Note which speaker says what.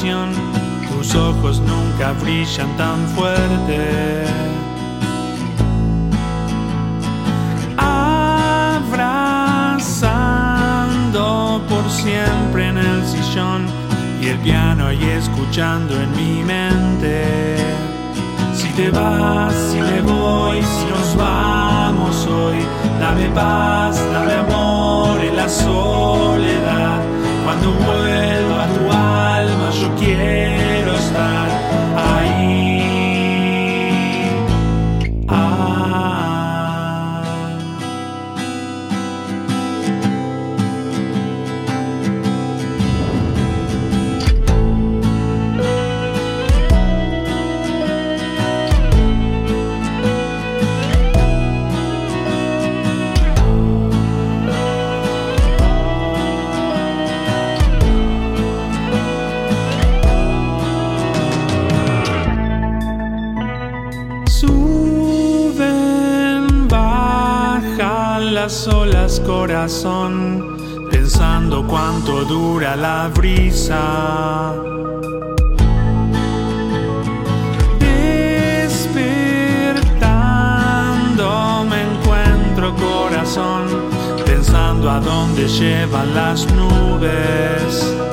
Speaker 1: habitación, tus ojos nunca brillan tan fuerte. Abrazando por siempre en el sillón y el piano y escuchando en mi mente. Si te vas, si me voy, si nos vamos hoy, dame paz, dame amor en la soledad. Cuando vuelva tu alma yo quiero estar ahí. Suben, bajan las olas, corazón, pensando cuánto dura la brisa. Despertando me encuentro, corazón, pensando a dónde llevan las nubes.